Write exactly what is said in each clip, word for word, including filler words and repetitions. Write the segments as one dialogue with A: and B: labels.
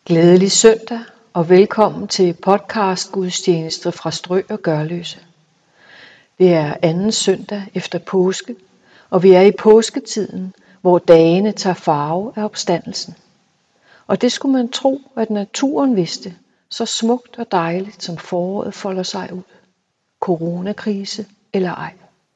A: Glædelig søndag og velkommen til podcast gudstjeneste fra Strø og Gørløse. Det er anden søndag efter påske, og vi er i påsketiden, hvor dagene tager farve af opstandelsen. Og det skulle man tro, at naturen vidste, så smukt og dejligt som foråret folder sig ud. Coronakrise eller ej.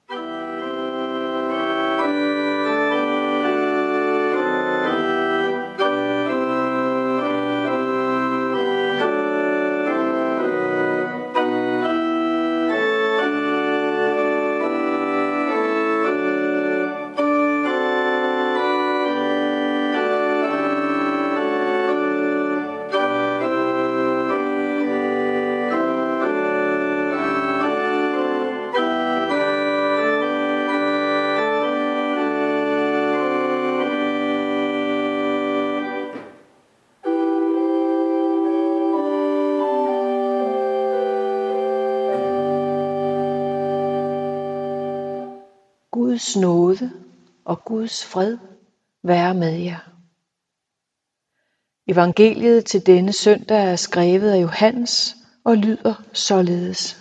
A: Guds nåde og Guds fred være med jer. Evangeliet til denne søndag er skrevet af Johannes og lyder således.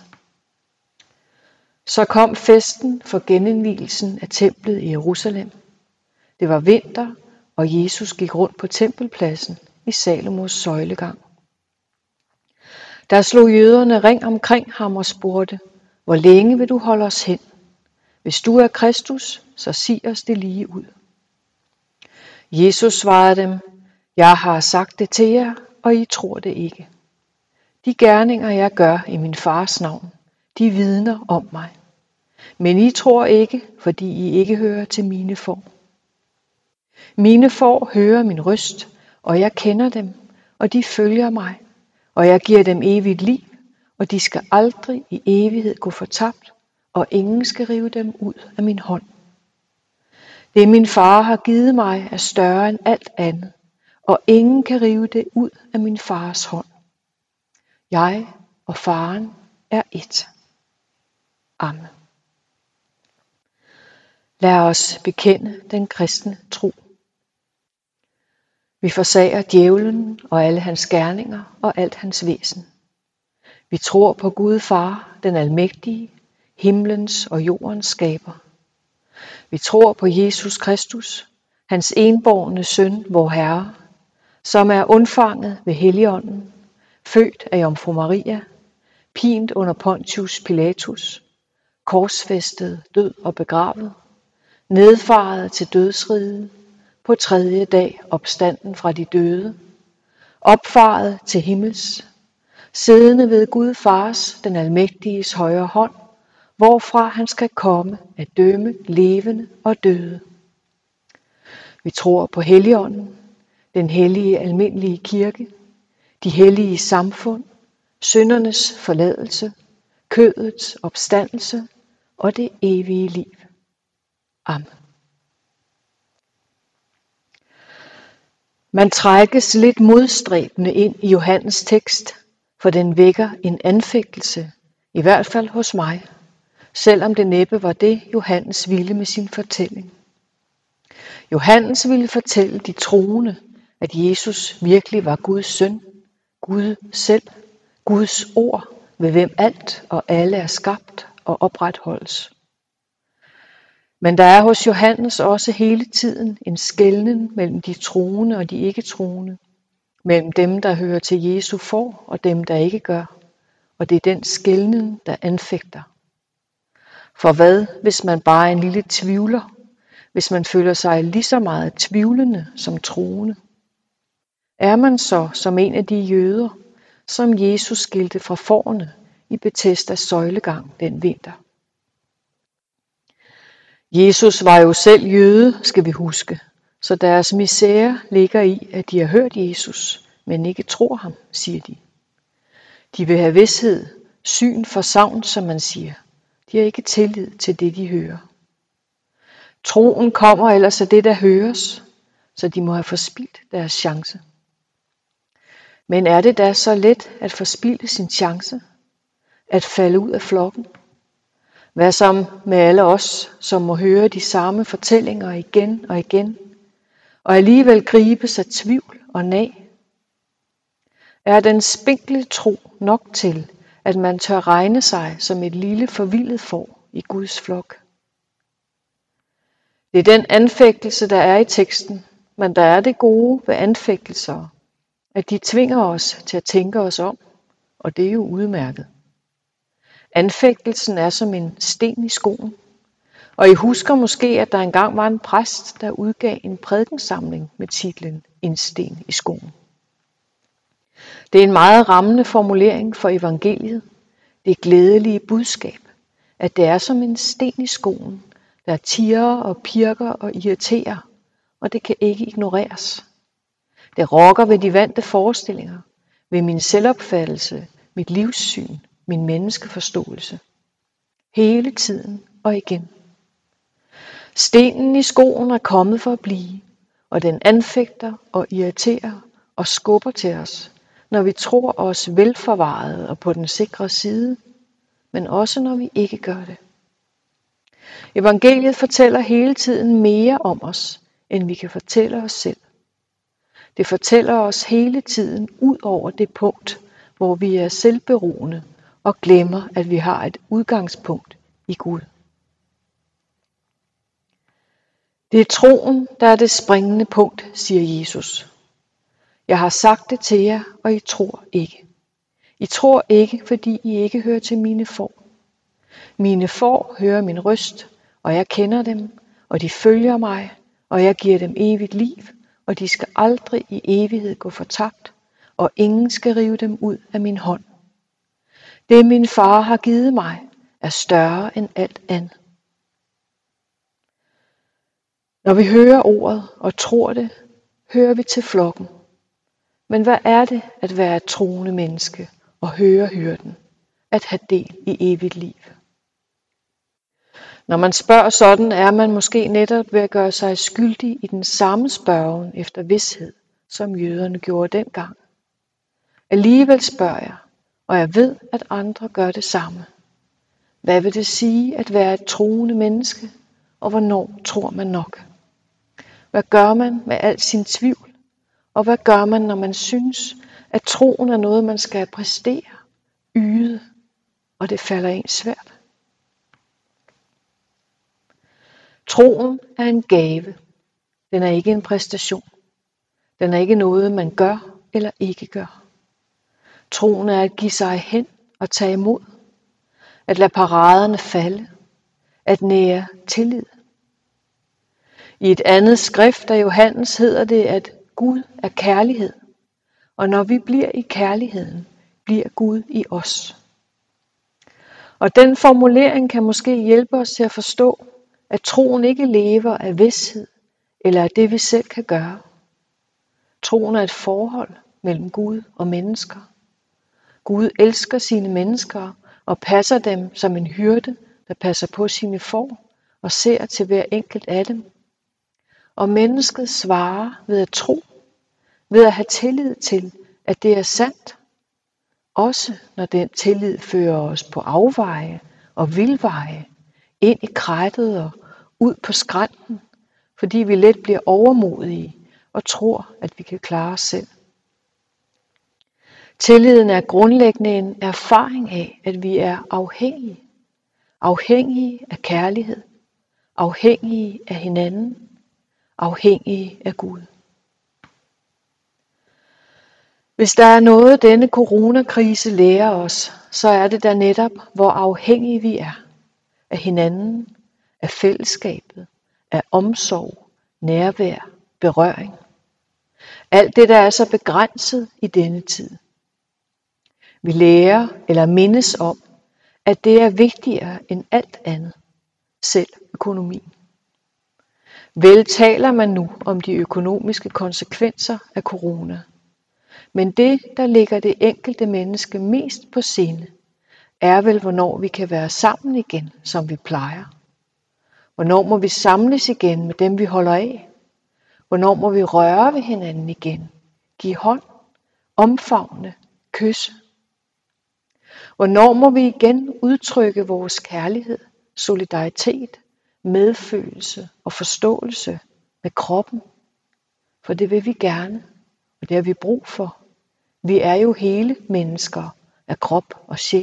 A: Så kom festen for genindvielsen af templet i Jerusalem. Det var vinter, og Jesus gik rundt på tempelpladsen i Salomos søjlegang. Der slog jøderne ring omkring ham og spurgte, hvor længe vil du holde os hen? Hvis du er Kristus, så sig os det lige ud. Jesus svarede dem, jeg har sagt det til jer, og I tror det ikke. De gerninger, jeg gør i min fars navn, de vidner om mig. Men I tror ikke, fordi I ikke hører til mine får. Mine får hører min røst, og jeg kender dem, og de følger mig, og jeg giver dem evigt liv, og de skal aldrig i evighed gå fortabt, og ingen skal rive dem ud af min hånd. Det min far har givet mig er større end alt andet, og ingen kan rive det ud af min fars hånd. Jeg og faren er ét. Amen. Lad os bekende den kristne tro. Vi forsager djævlen og alle hans gerninger og alt hans væsen. Vi tror på Gud Far, den almægtige, himlens og jordens skaber. Vi tror på Jesus Kristus, hans enbårne søn, vor Herre, som er undfanget ved Helligånden, født af Jomfru Maria, pint under Pontius Pilatus, korsfæstet, død og begravet, nedfaret til dødsriget, på tredje dag opstanden fra de døde, opfaret til himmels, siddende ved Gud Fars, den almægtiges højre hånd, hvorfra han skal komme at dømme levende og døde. Vi tror på Helligånden, den hellige almindelige kirke, de hellige samfund, syndernes forladelse, kødets opstandelse og det evige liv. Amen. Man trækkes lidt modstræbende ind i Johannes tekst, for den vækker en anfægtelse, i hvert fald hos mig, selvom det næppe var det, Johannes ville med sin fortælling. Johannes ville fortælle de troende, at Jesus virkelig var Guds søn, Gud selv, Guds ord, ved hvem alt og alle er skabt og opretholdes. Men der er hos Johannes også hele tiden en skelnen mellem de troende og de ikke troende, mellem dem, der hører til Jesu for og dem, der ikke gør, og det er den skelnen, der anfægter. For hvad, hvis man bare er en lille tvivler, hvis man føler sig lige så meget tvivlende som troende? Er man så som en af de jøder, som Jesus skilte fra fårene i Betesdas søjlegang den vinter? Jesus var jo selv jøde, skal vi huske, så deres misære ligger i, at de har hørt Jesus, men ikke tror ham, siger de. De vil have vished, syn for sagn, som man siger. De har ikke tillid til det, de hører. Troen kommer ellers af det, der høres, så de må have forspildt deres chance. Men er det da så let at forspilde sin chance? At falde ud af flokken? Hvad som med alle os, som må høre de samme fortællinger igen og igen, og alligevel gribes af tvivl og nag? Er den spinkle tro nok til, at man tør regne sig som et lille forvildet får i Guds flok? Det er den anfægtelse, der er i teksten, men der er det gode ved anfægtelser, at de tvinger os til at tænke os om, og det er jo udmærket. Anfægtelsen er som en sten i skoen, og I husker måske, at der engang var en præst, der udgav en prædikensamling med titlen En sten i skoen. Det er en meget rammende formulering for evangeliet, det glædelige budskab, at det er som en sten i skoen, der tirrer og pirker og irriterer, og det kan ikke ignoreres. Det rokker ved de vante forestillinger, ved min selvopfattelse, mit livssyn, min menneskeforståelse. Hele tiden og igen. Stenen i skoen er kommet for at blive, og den anfægter og irriterer og skubber til os, når vi tror os velforvaret og på den sikre side, men også når vi ikke gør det. Evangeliet fortæller hele tiden mere om os, end vi kan fortælle os selv. Det fortæller os hele tiden ud over det punkt, hvor vi er selvberoende og glemmer, at vi har et udgangspunkt i Gud. Det er troen, der er det springende punkt, siger Jesus. Jeg har sagt det til jer, og I tror ikke. I tror ikke, fordi I ikke hører til mine får. Mine får hører min røst, og jeg kender dem, og de følger mig, og jeg giver dem evigt liv, og de skal aldrig i evighed gå fortabt, og ingen skal rive dem ud af min hånd. Det min far har givet mig, er større end alt andet. Når vi hører ordet og tror det, hører vi til flokken. Men hvad er det at være et troende menneske og høre hyrden, at have del i evigt liv? Når man spørger sådan, er man måske netop ved at gøre sig skyldig i den samme spørgen efter vished, som jøderne gjorde dengang. Alligevel spørger jeg, og jeg ved, at andre gør det samme. Hvad vil det sige at være et troende menneske, og hvornår tror man nok? Hvad gør man med al sin tvivl? Og hvad gør man, når man synes, at troen er noget, man skal præstere, yde, og det falder en svært? Troen er en gave. Den er ikke en præstation. Den er ikke noget, man gør eller ikke gør. Troen er at give sig hen og tage imod. At lade paraderne falde. At nære tillid. I et andet skrift af Johannes hedder det, at Gud er kærlighed. Og når vi bliver i kærligheden, bliver Gud i os. Og den formulering kan måske hjælpe os til at forstå, at troen ikke lever af vished eller af det, vi selv kan gøre. Troen er et forhold mellem Gud og mennesker. Gud elsker sine mennesker og passer dem som en hyrde, der passer på sine får og ser til hver enkelt af dem. Og mennesket svarer ved at tro, ved at have tillid til, at det er sandt. Også når den tillid fører os på afveje og vildveje, ind i krattet og ud på skrænten, fordi vi let bliver overmodige og tror, at vi kan klare os selv. Tilliden er grundlæggende en erfaring af, at vi er afhængige. Afhængige af kærlighed. Afhængige af hinanden. Afhængige af Gud. Hvis der er noget, denne coronakrise lærer os, så er det da netop, hvor afhængige vi er. Af hinanden, af fællesskabet, af omsorg, nærvær, berøring. Alt det, der er så begrænset i denne tid. Vi lærer eller mindes om, at det er vigtigere end alt andet, selv økonomien. Vel taler man nu om de økonomiske konsekvenser af corona. Men det, der ligger det enkelte menneske mest på sinde, er vel, hvornår vi kan være sammen igen, som vi plejer. Hvornår må vi samles igen med dem, vi holder af? Hvornår må vi røre ved hinanden igen? Give hånd, omfavne, kysse? Hvornår må vi igen udtrykke vores kærlighed, solidaritet, medfølelse og forståelse med kroppen? For det vil vi gerne, og det har vi brug for. Vi er jo hele mennesker af krop og sjæl.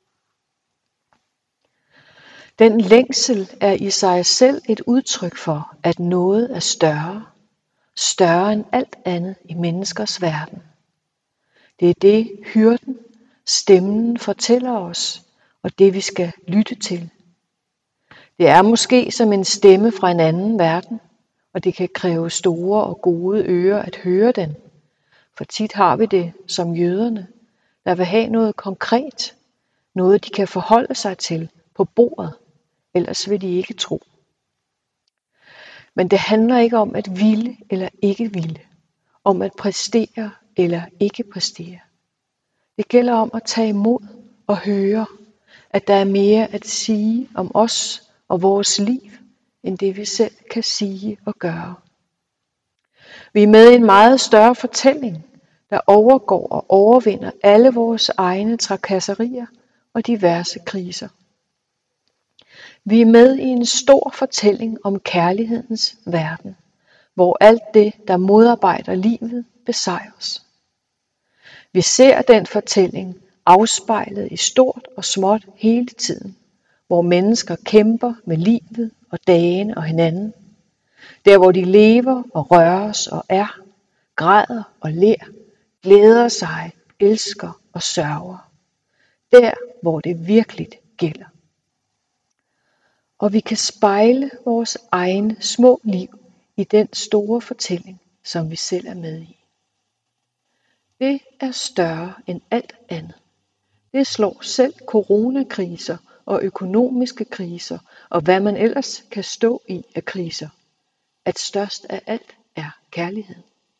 A: Den længsel er i sig selv et udtryk for, at noget er større, større end alt andet i menneskers verden. Det er det, hyrden, stemmen fortæller os, og det vi skal lytte til. Det er måske som en stemme fra en anden verden, og det kan kræve store og gode ører at høre den. For tit har vi det som jøderne, der vil have noget konkret, noget de kan forholde sig til på bordet, ellers vil de ikke tro. Men det handler ikke om at ville eller ikke ville, om at præstere eller ikke præstere. Det gælder om at tage imod og høre, at der er mere at sige om os og vores liv, end det vi selv kan sige og gøre. Vi er med i en meget større fortælling, der overgår og overvinder alle vores egne trakasserier og diverse kriser. Vi er med i en stor fortælling om kærlighedens verden, hvor alt det, der modarbejder livet, besejres. Vi ser den fortælling afspejlet i stort og småt hele tiden, hvor mennesker kæmper med livet og dagene og hinanden. Der hvor de lever og røres og er, græder og ler, glæder sig, elsker og sørger. Der hvor det virkelig gælder. Og vi kan spejle vores egne små liv i den store fortælling, som vi selv er med i. Det er større end alt andet. Det slår selv coronakriser og økonomiske kriser og hvad man ellers kan stå i af kriser. At størst af alt er kærlighed.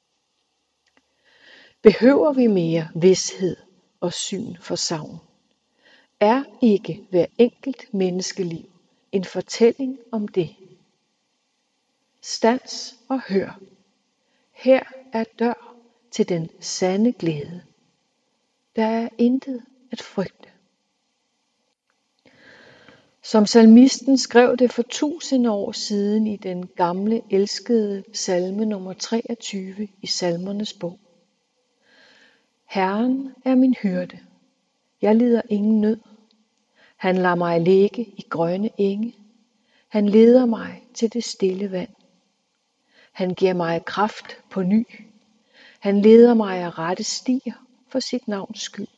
A: Behøver vi mere vished og syn for savn? Er ikke hver enkelt menneskeliv en fortælling om det? Stands og hør. Her er dør til den sande glæde. Der er intet at frygte. Som salmisten skrev det for tusinde år siden i den gamle elskede salme nummer treogtyve i Salmernes bog. Herren er min hyrde. Jeg lider ingen nød. Han lader mig ligge i grønne enge. Han leder mig til det stille vand. Han giver mig kraft på ny. Han leder mig af rette stier for sit navns skyld.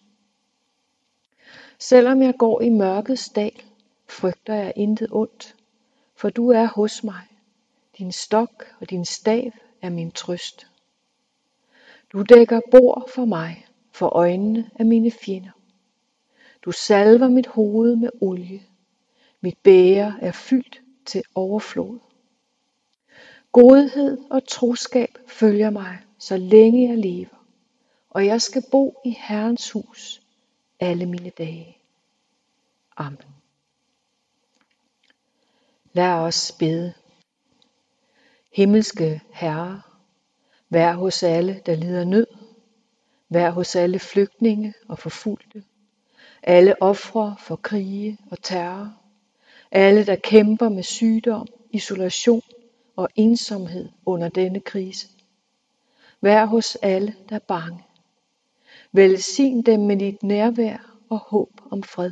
A: Selvom jeg går i mørkets dal, frygter jeg intet ondt, for du er hos mig. Din stok og din stav er min trøst. Du dækker bord for mig, for øjnene af mine fjender. Du salver mit hoved med olie. Mit bæger er fyldt til overflod. Godhed og troskab følger mig, så længe jeg lever, og jeg skal bo i Herrens hus alle mine dage. Amen. Lad os bede. Himmelske Herre, vær hos alle, der lider nød. Vær hos alle flygtninge og forfulgte. Alle ofre for krige og terror. Alle, der kæmper med sygdom, isolation og ensomhed under denne krise. Vær hos alle, der er bange. Velsign dem med dit nærvær og håb om fred.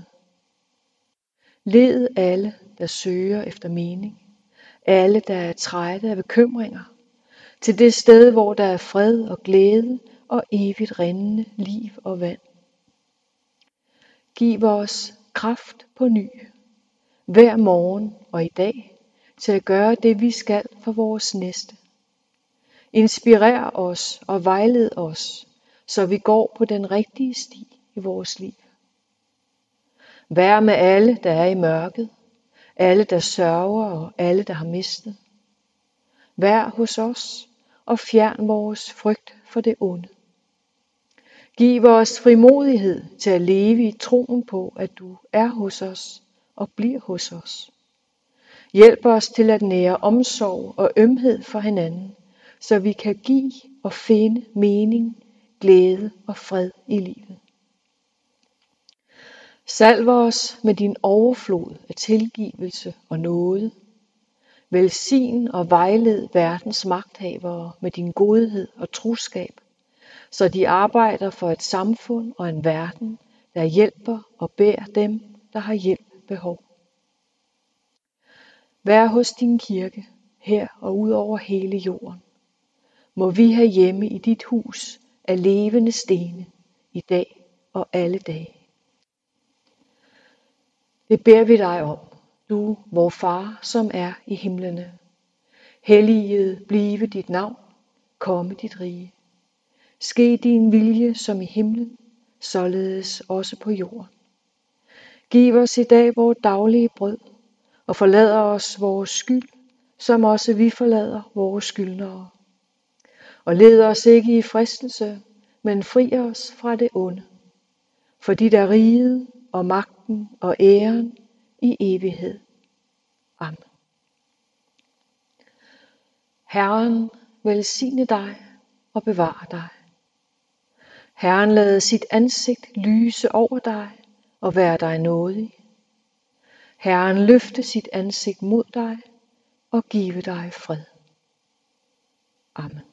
A: Led alle, der søger efter mening. Alle, der er trætte af bekymringer. Til det sted, hvor der er fred og glæde og evigt rindende liv og vand. Giv os kraft på ny, hver morgen og i dag, til at gøre det, vi skal for vores næste. Inspirer os og vejled os, så vi går på den rigtige sti i vores liv. Vær med alle, der er i mørket, alle, der sørger og alle, der har mistet. Vær hos os og fjern vores frygt for det onde. Giv os frimodighed til at leve i troen på, at du er hos os og bliver hos os. Hjælp os til at nære omsorg og ømhed for hinanden, så vi kan give og finde mening, glæde og fred i livet. Salv os med din overflod af tilgivelse og nåde. Velsign og vejled verdens magthavere med din godhed og troskab, så de arbejder for et samfund og en verden, der hjælper og bærer dem, der har hjælp behov. Vær hos din kirke, her og ud over hele jorden. Må vi have hjemme i dit hus af levende stene, i dag og alle dage. Det beder vi dig om, du, vor far, som er i himlene. Helliget blive dit navn, komme dit rige. Ske din vilje som i himlen, således også på jorden. Giv os i dag vores daglige brød, og forlad os vores skyld, som også vi forlader vores skyldnere. Og led os ikke i fristelse, men fri os fra det onde. For dit er riget og magten og æren i evighed. Amen. Herren velsigne dig og bevare dig. Herren lade sit ansigt lyse over dig og være dig nådig. Herren løfte sit ansigt mod dig og give dig fred. Amen.